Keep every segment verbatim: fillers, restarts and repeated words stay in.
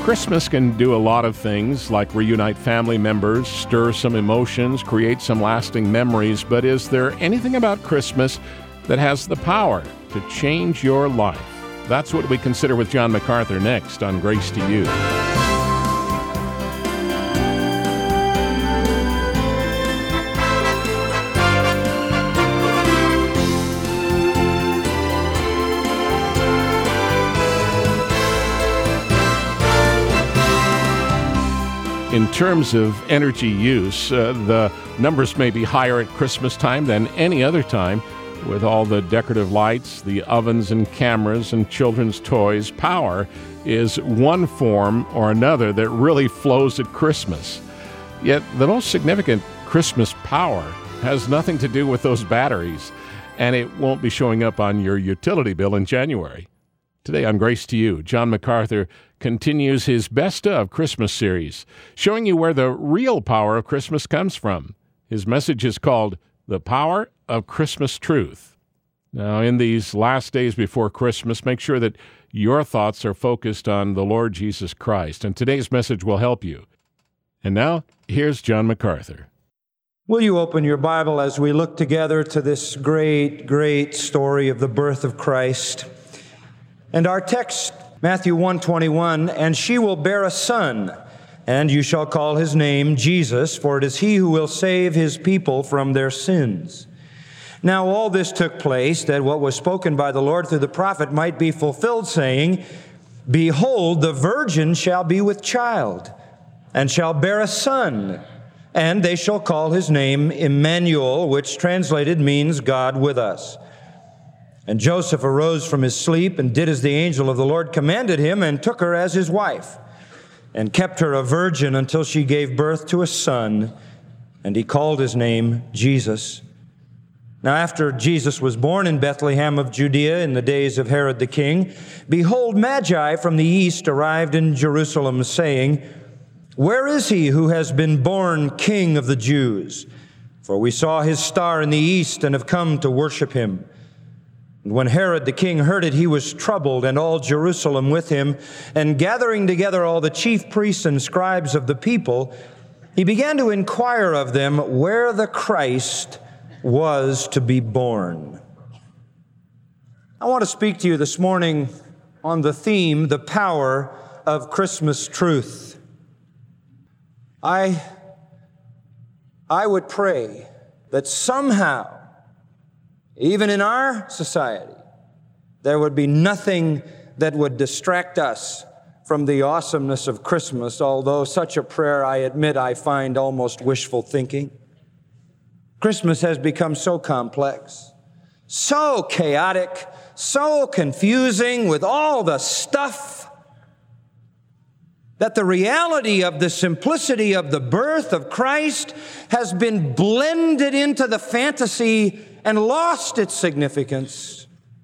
Christmas can do a lot of things like reunite family members, stir some emotions, create some lasting memories, but is there anything about Christmas that has the power to change your life? That's what we consider with John MacArthur next on Grace to You. In terms of energy use, uh, the numbers may be higher at Christmas time than any other time. With all the decorative lights, the ovens and cameras and children's toys, power is one form or another that really flows at Christmas. Yet the most significant Christmas power has nothing to do with those batteries, and it won't be showing up on your utility bill in January. Today on Grace to You, John MacArthur continues his Best of Christmas series, showing you where the real power of Christmas comes from. His message is called The Power of Christmas Truth. Now, in these last days before Christmas, make sure that your thoughts are focused on the Lord Jesus Christ, and today's message will help you. And now, here's John MacArthur. Will you open your Bible as we look together to this great, great story of the birth of Christ? And our text, Matthew one twenty-one, "And she will bear a son, and you shall call his name Jesus, for it is he who will save his people from their sins." Now all this took place, that what was spoken by the Lord through the prophet might be fulfilled, saying, "Behold, the virgin shall be with child, and shall bear a son, and they shall call his name Emmanuel," which translated means God with us. And Joseph arose from his sleep and did as the angel of the Lord commanded him, and took her as his wife, and kept her a virgin until she gave birth to a son, and he called his name Jesus. Now after Jesus was born in Bethlehem of Judea in the days of Herod the king, behold, Magi from the east arrived in Jerusalem, saying, "Where is he who has been born King of the Jews? For we saw his star in the east and have come to worship him." And when Herod the king heard it, he was troubled, and all Jerusalem with him. And gathering together all the chief priests and scribes of the people, he began to inquire of them where the Christ was to be born. I want to speak to you this morning on the theme, the power of Christmas truth. I, I would pray that somehow, even in our society, there would be nothing that would distract us from the awesomeness of Christmas, although such a prayer, I admit, I find almost wishful thinking. Christmas has become so complex, so chaotic, so confusing with all the stuff, that the reality of the simplicity of the birth of Christ has been blended into the fantasy and lost its significance.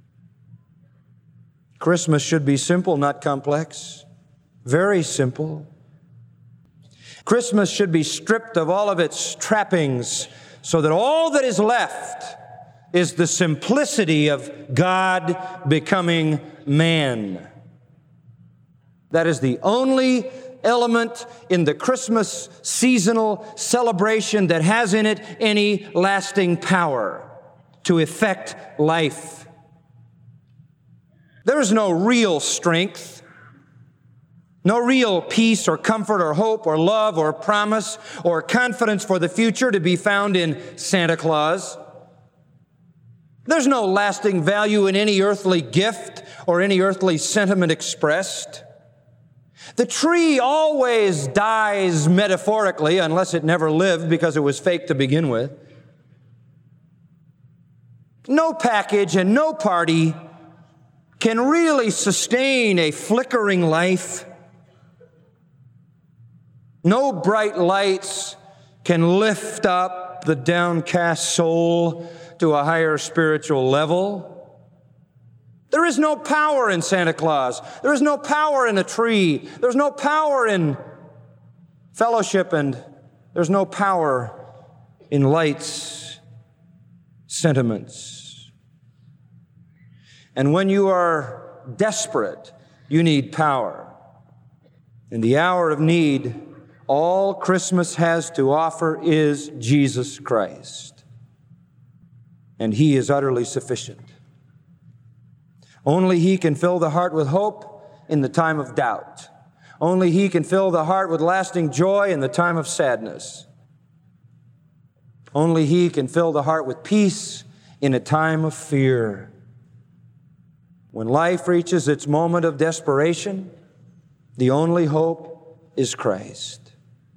Christmas should be simple, not complex. Very simple. Christmas should be stripped of all of its trappings so that all that is left is the simplicity of God becoming man. That is the only element in the Christmas seasonal celebration that has in it any lasting power to effect life. There is no real strength, no real peace or comfort or hope or love or promise or confidence for the future to be found in Santa Claus. There's no lasting value in any earthly gift or any earthly sentiment expressed. The tree always dies metaphorically, unless it never lived because it was fake to begin with. No package and no party can really sustain a flickering life. No bright lights can lift up the downcast soul to a higher spiritual level. There is no power in Santa Claus. There is no power in a tree. There's no power in fellowship, and there's no power in lights, sentiments. And when you are desperate, you need power. In the hour of need, all Christmas has to offer is Jesus Christ. And He is utterly sufficient. Only He can fill the heart with hope in the time of doubt. Only He can fill the heart with lasting joy in the time of sadness. Only He can fill the heart with peace in a time of fear. When life reaches its moment of desperation, the only hope is Christ.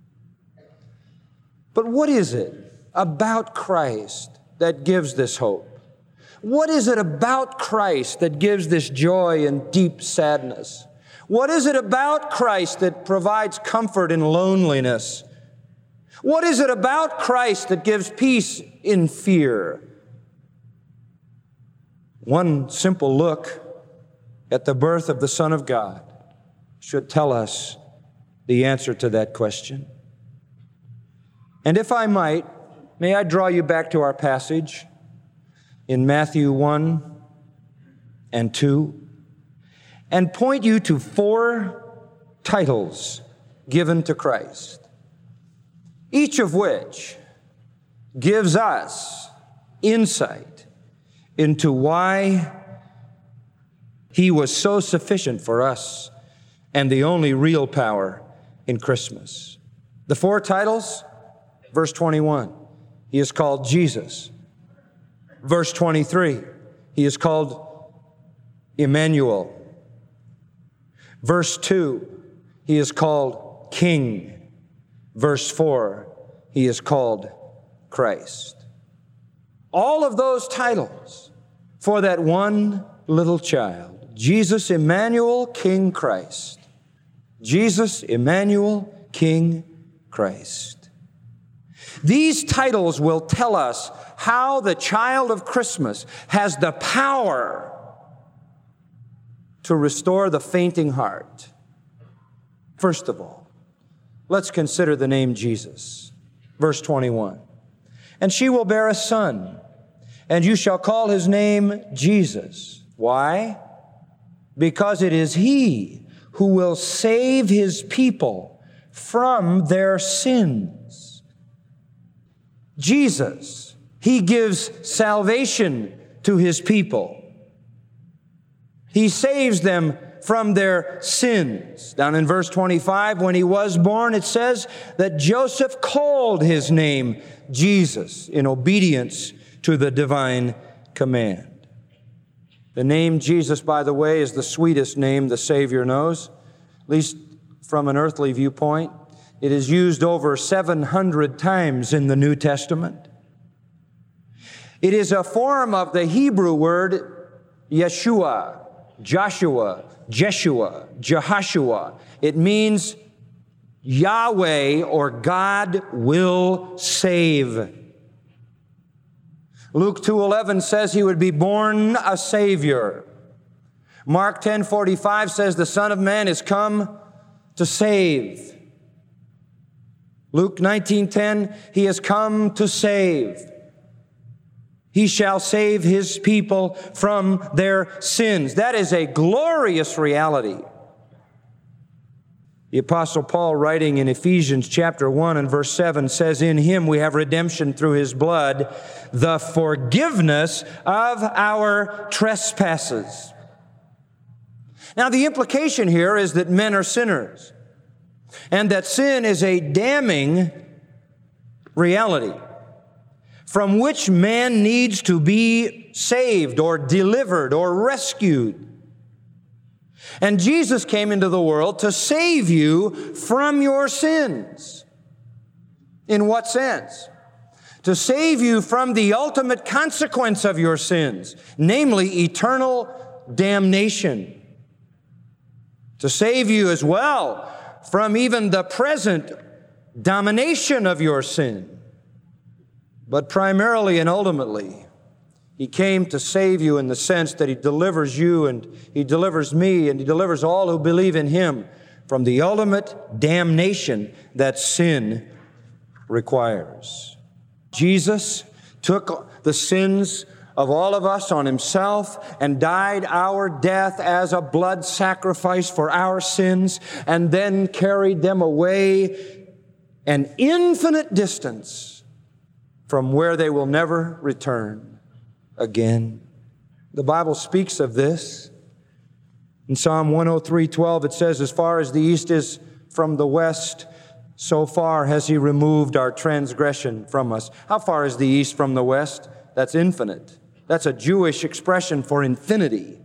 But what is it about Christ that gives this hope? What is it about Christ that gives this joy and deep sadness? What is it about Christ that provides comfort in loneliness? What is it about Christ that gives peace in fear? One simple look at the birth of the Son of God should tell us the answer to that question. And if I might, may I draw you back to our passage in Matthew one and two, and point you to four titles given to Christ, each of which gives us insight into why He was so sufficient for us and the only real power in Christmas. The four titles, verse twenty-one, He is called Jesus. Verse twenty-three, He is called Emmanuel. Verse two, He is called King. Verse four, He is called Christ. All of those titles for that one little child, Jesus, Emmanuel, King, Christ. Jesus, Emmanuel, King, Christ. These titles will tell us how the child of Christmas has the power to restore the fainting heart. First of all, let's consider the name Jesus. Verse twenty-one, and she will bear a son, and you shall call his name Jesus. Why? Because it is He who will save His people from their sins. Jesus, He gives salvation to His people. He saves them from their sins. Down in verse twenty-five, when He was born, it says that Joseph called His name Jesus in obedience to the divine command. The name Jesus, by the way, is the sweetest name the Savior knows, at least from an earthly viewpoint. It is used over seven hundred times in the New Testament. It is a form of the Hebrew word Yeshua, Joshua, Jeshua, Jehoshua. It means Yahweh or God will save. Luke two eleven says He would be born a Savior. Mark ten forty-five says the Son of Man is come to save. Luke nineteen ten, He has come to save. He shall save His people from their sins. That is a glorious reality. The Apostle Paul, writing in Ephesians chapter one and verse seven, says, in Him we have redemption through His blood, the forgiveness of our trespasses. Now, the implication here is that men are sinners, and that sin is a damning reality from which man needs to be saved or delivered or rescued. And Jesus came into the world to save you from your sins. In what sense? To save you from the ultimate consequence of your sins, namely eternal damnation. To save you as well from even the present domination of your sin. But primarily and ultimately, He came to save you in the sense that He delivers you and He delivers me and He delivers all who believe in Him from the ultimate damnation that sin requires. Jesus took the sins of all of us on himself and died our death as a blood sacrifice for our sins, and then carried them away an infinite distance from where they will never return again. The Bible speaks of this. In Psalm one oh three, twelve, it says, as far as the east is from the west, so far has he removed our transgression from us. How far is the east from the west? That's infinite. That's a Jewish expression for infinity.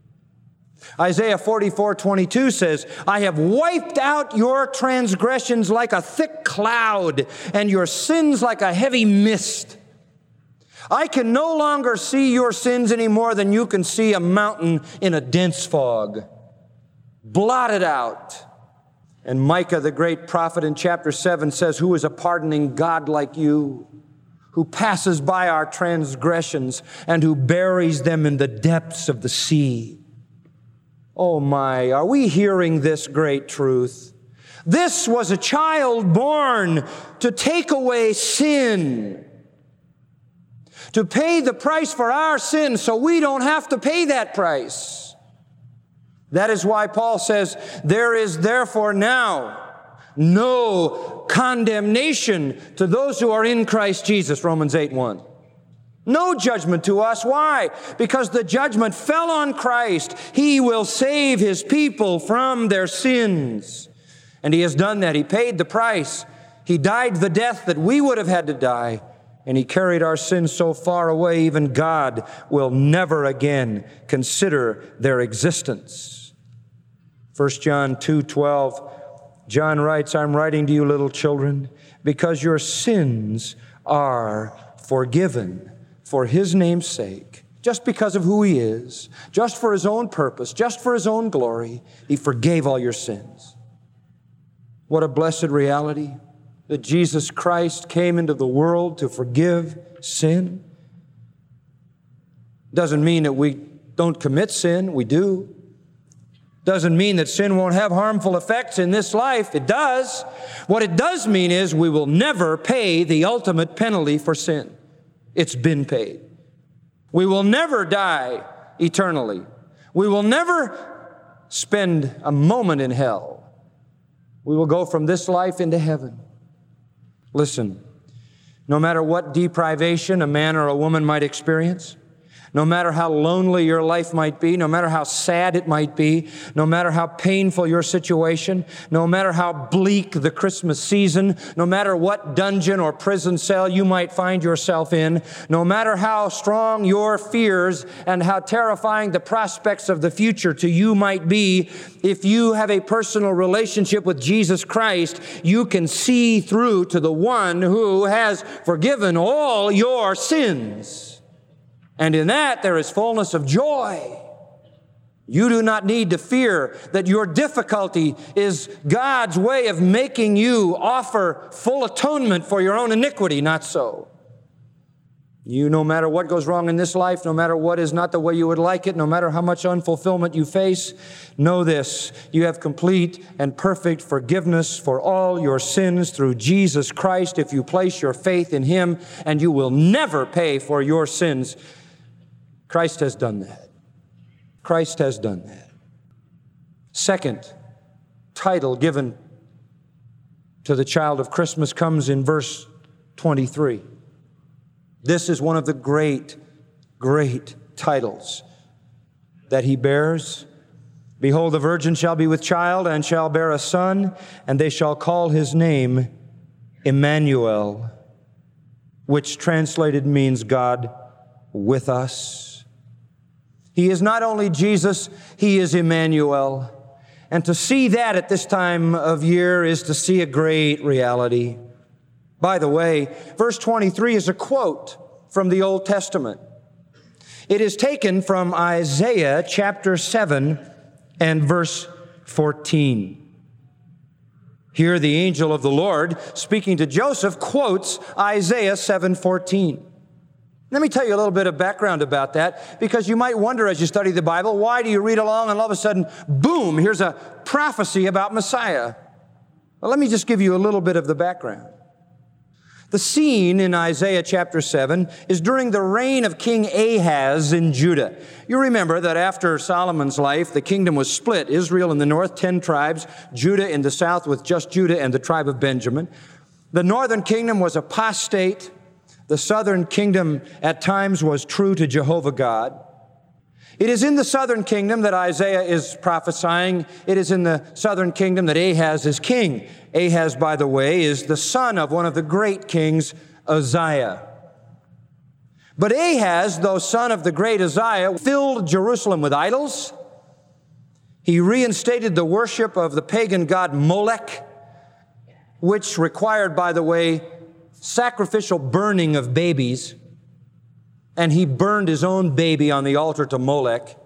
Isaiah forty-four, twenty-two says, I have wiped out your transgressions like a thick cloud and your sins like a heavy mist. I can no longer see your sins any more than you can see a mountain in a dense fog. Blotted out. And Micah, the great prophet, in chapter seven says, who is a pardoning God like you, who passes by our transgressions and who buries them in the depths of the sea. Oh my, are we hearing this great truth? This was a child born to take away sin, to pay the price for our sins so we don't have to pay that price. That is why Paul says, there is therefore now no condemnation to those who are in Christ Jesus, Romans eight, one. No judgment to us. Why? Because the judgment fell on Christ. He will save his people from their sins. And he has done that. He paid the price. He died the death that we would have had to die. And he carried our sins so far away, even God will never again consider their existence. First John two, twelve, John writes, I'm writing to you, little children, because your sins are forgiven for his name's sake. Just because of who he is, just for his own purpose, just for his own glory, he forgave all your sins. What a blessed reality that Jesus Christ came into the world to forgive sin. Doesn't mean that we don't commit sin. We do. Doesn't mean that sin won't have harmful effects in this life. It does. What it does mean is we will never pay the ultimate penalty for sin. It's been paid. We will never die eternally. We will never spend a moment in hell. We will go from this life into heaven. Listen, no matter what deprivation a man or a woman might experience, no matter how lonely your life might be, no matter how sad it might be, no matter how painful your situation, no matter how bleak the Christmas season, no matter what dungeon or prison cell you might find yourself in, no matter how strong your fears and how terrifying the prospects of the future to you might be, if you have a personal relationship with Jesus Christ, you can see through to the one who has forgiven all your sins. And in that, there is fullness of joy. You do not need to fear that your difficulty is God's way of making you offer full atonement for your own iniquity. Not so. You, no matter what goes wrong in this life, no matter what is not the way you would like it, no matter how much unfulfillment you face, know this: you have complete and perfect forgiveness for all your sins through Jesus Christ if you place your faith in him, and you will never pay for your sins. Christ has done that. Christ has done that. Second title given to the child of Christmas comes in verse twenty-three. This is one of the great, great titles that he bears. Behold, the virgin shall be with child and shall bear a son, and they shall call his name Emmanuel, which translated means God with us. He is not only Jesus, he is Emmanuel. And to see that at this time of year is to see a great reality. By the way, verse twenty-three is a quote from the Old Testament. It is taken from Isaiah chapter seven and verse fourteen. Here the angel of the Lord, speaking to Joseph, quotes Isaiah seven fourteen. Let me tell you a little bit of background about that, because you might wonder as you study the Bible, why do you read along and all of a sudden, boom, here's a prophecy about Messiah? Well, let me just give you a little bit of the background. The scene in Isaiah chapter seven is during the reign of King Ahaz in Judah. You remember that after Solomon's life, the kingdom was split. Israel in the north, ten tribes, Judah in the south with just Judah and the tribe of Benjamin. The northern kingdom was apostate. The southern kingdom at times was true to Jehovah God. It is in the southern kingdom that Isaiah is prophesying. It is in the southern kingdom that Ahaz is king. Ahaz, by the way, is the son of one of the great kings, Uzziah. But Ahaz, though son of the great Uzziah, filled Jerusalem with idols. He reinstated the worship of the pagan god Molech, which required, by the way, sacrificial burning of babies. And he burned his own baby on the altar to Molech.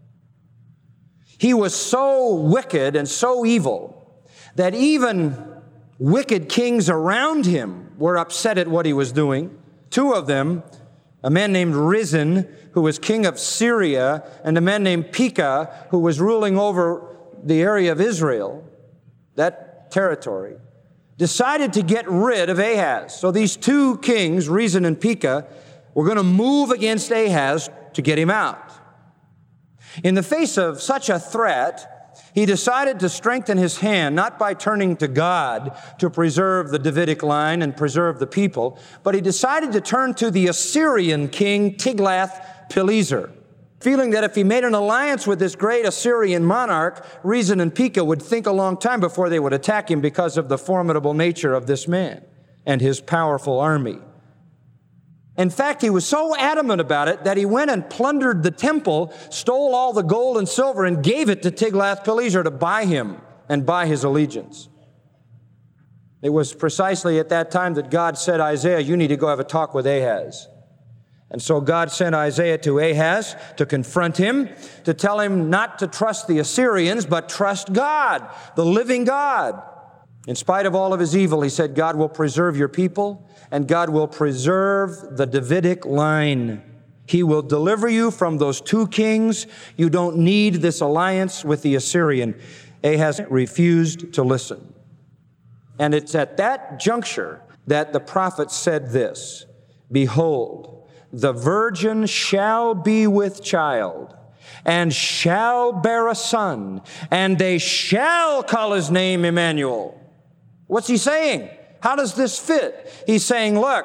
He was so wicked and so evil that even wicked kings around him were upset at what he was doing. Two of them, a man named Rezin, who was king of Syria, and a man named Pekah, who was ruling over the area of Israel, that territory, decided to get rid of Ahaz. So these two kings, Rezin and Pekah, we're going to move against Ahaz to get him out. In the face of such a threat, he decided to strengthen his hand, not by turning to God to preserve the Davidic line and preserve the people, but he decided to turn to the Assyrian king Tiglath-Pileser, feeling that if he made an alliance with this great Assyrian monarch, Rezin and Pekah would think a long time before they would attack him because of the formidable nature of this man and his powerful army. In fact, he was so adamant about it that he went and plundered the temple, stole all the gold and silver, and gave it to Tiglath-Pileser to buy him and buy his allegiance. It was precisely at that time that God said, Isaiah, you need to go have a talk with Ahaz. And so God sent Isaiah to Ahaz to confront him, to tell him not to trust the Assyrians, but trust God, the living God. In spite of all of his evil, he said, God will preserve your people, and God will preserve the Davidic line. He will deliver you from those two kings. You don't need this alliance with the Assyrian. Ahaz refused to listen. And it's at that juncture that the prophet said this, Behold, the virgin shall be with child, and shall bear a son, and they shall call his name Emmanuel. What's he saying? How does this fit? He's saying, look,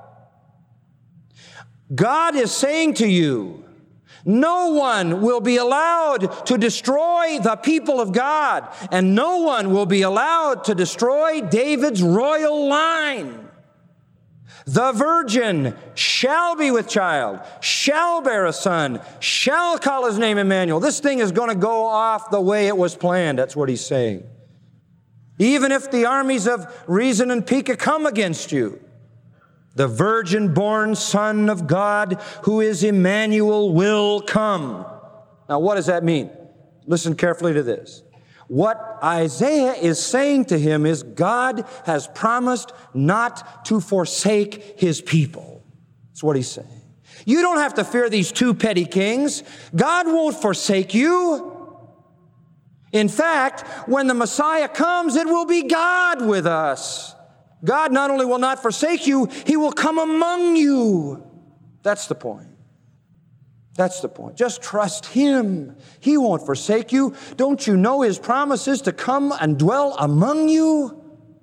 God is saying to you, no one will be allowed to destroy the people of God, and no one will be allowed to destroy David's royal line. The virgin shall be with child, shall bear a son, shall call his name Emmanuel. This thing is going to go off the way it was planned. That's what he's saying. Even if the armies of Rezin and Pekah come against you, the virgin-born Son of God, who is Emmanuel, will come. Now, what does that mean? Listen carefully to this. What Isaiah is saying to him is God has promised not to forsake his people. That's what he's saying. You don't have to fear these two petty kings. God won't forsake you. In fact, when the Messiah comes, it will be God with us. God not only will not forsake you, he will come among you. That's the point. That's the point. Just trust him. He won't forsake you. Don't you know his promise is to come and dwell among you?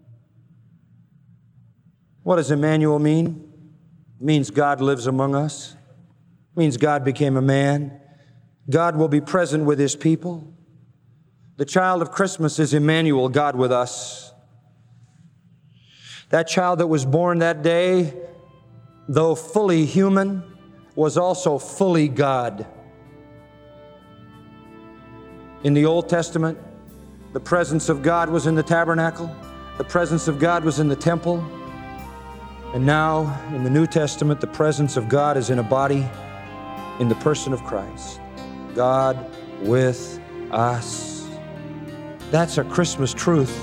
What does Emmanuel mean? It means God lives among us. It means God became a man. God will be present with his people. The child of Christmas is Emmanuel, God with us. That child that was born that day, though fully human, was also fully God. In the Old Testament, the presence of God was in the tabernacle. The presence of God was in the temple. And now, in the New Testament, the presence of God is in a body, in the person of Christ. God with us. That's a Christmas truth.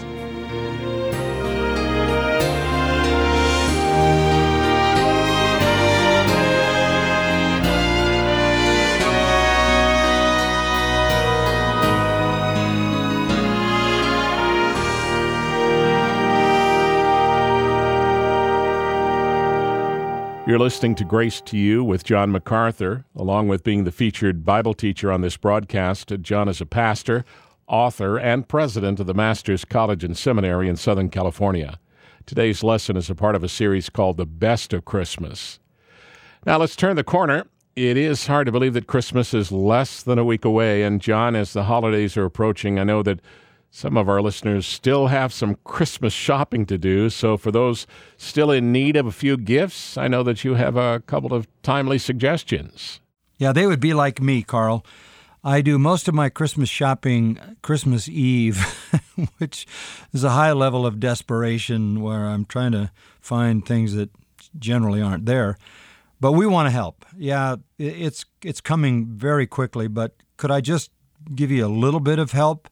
You're listening to Grace to You with John MacArthur. Along with being the featured Bible teacher on this broadcast, John is a pastor, author, and president of the Masters College and Seminary in Southern California. Today's lesson is a part of a series called The Best of Christmas. Now let's turn the corner. It is hard to believe that Christmas is less than a week away. And John, as the holidays are approaching, I know that some of our listeners still have some Christmas shopping to do. So for those still in need of a few gifts, I know that you have a couple of timely suggestions. Yeah, they would be like me, Carl. I do most of my Christmas shopping Christmas Eve, which is a high level of desperation where I'm trying to find things that generally aren't there. But we want to help. Yeah, it's it's coming very quickly, but could I just give you a little bit of help?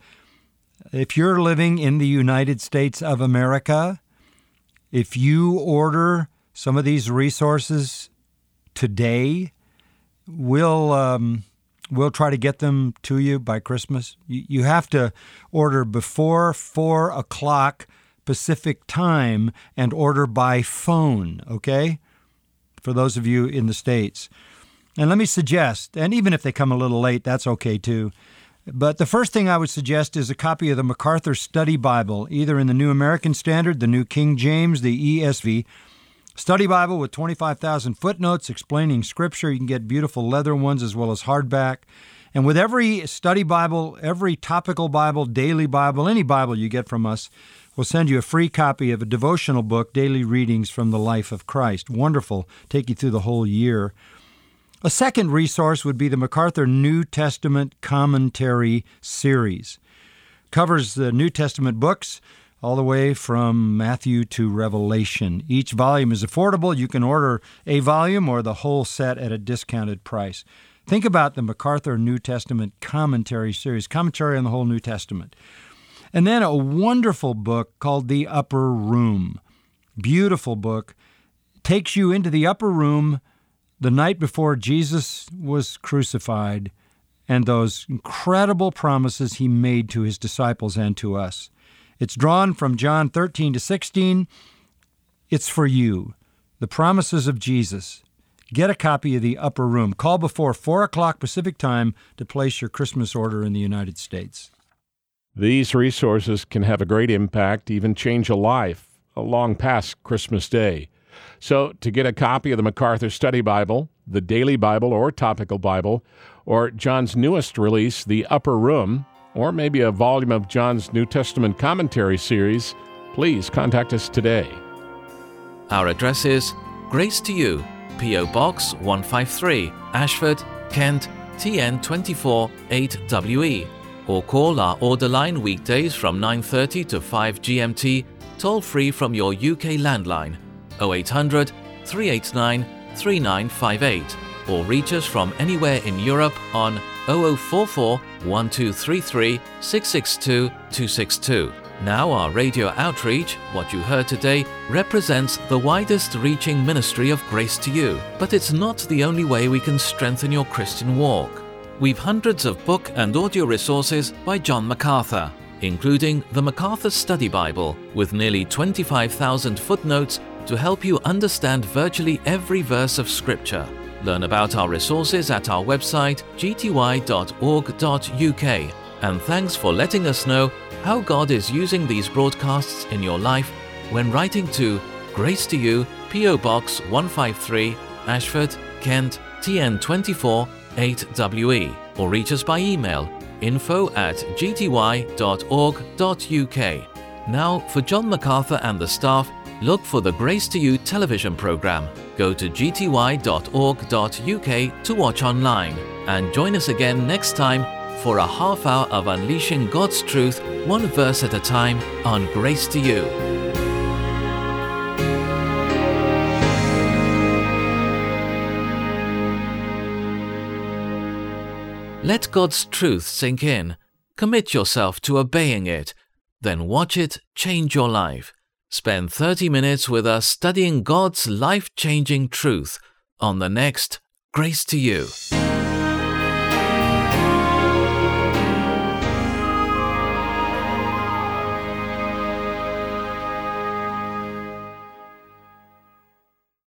If you're living in the United States of America, if you order some of these resources today, we'll um, we'll try to get them to you by Christmas. You, you have to order before four o'clock Pacific time and order by phone, okay? For those of you in the States. And let me suggest, and even if they come a little late, that's okay too. But the first thing I would suggest is a copy of the MacArthur Study Bible, either in the New American Standard, the New King James, the E S V. Study Bible with twenty-five thousand footnotes explaining Scripture. You can get beautiful leather ones as well as hardback. And with every study Bible, every topical Bible, daily Bible, any Bible you get from us, we'll send you a free copy of a devotional book, Daily Readings from the Life of Christ. Wonderful. Take you through the whole year. A second resource would be the MacArthur New Testament Commentary Series. Covers the New Testament books all the way from Matthew to Revelation. Each volume is affordable. You can order a volume or the whole set at a discounted price. Think about the MacArthur New Testament Commentary Series, commentary on the whole New Testament. And then a wonderful book called The Upper Room. Beautiful book. Takes you into the upper room the night before Jesus was crucified and those incredible promises he made to his disciples and to us. It's drawn from John thirteen to sixteen. It's for you. The promises of Jesus. Get a copy of The Upper Room. Call before four o'clock Pacific time to place your Christmas order in the United States. These resources can have a great impact, even change a life, long past Christmas Day. So to get a copy of the MacArthur Study Bible, the Daily Bible or Topical Bible, or John's newest release, The Upper Room, or maybe a volume of John's New Testament Commentary Series, please contact us today. Our address is Grace to You, P O Box one five three, Ashford, Kent, T N two four eight W E, or call our order line weekdays from nine thirty to five G M T, toll-free from your U K landline, oh eight hundred, three eight nine, three nine five eight, or reach us from anywhere in Europe on oh oh four four, one two three three, six six two, two six two. Now our radio outreach, what you heard today, represents the widest reaching ministry of Grace to You, but it's not the only way we can strengthen your Christian walk. We've hundreds of book and audio resources by John MacArthur, including the MacArthur Study Bible with nearly twenty-five thousand footnotes to help you understand virtually every verse of Scripture. Learn about our resources at our website g t y dot org dot u k. And thanks for letting us know how God is using these broadcasts in your life when writing to Grace to You, P O Box one five three, Ashford, Kent, T N two four eight W E, or reach us by email info at g t y dot org dot u k. Now, for John MacArthur and the staff, look for the Grace to You television program. Go to g t y dot org dot u k to watch online, and join us again next time for a half hour of unleashing God's truth, one verse at a time, on Grace to You. Let God's truth sink in. Commit yourself to obeying it. Then watch it change your life. Spend thirty minutes with us studying God's life-changing truth on the next Grace to You.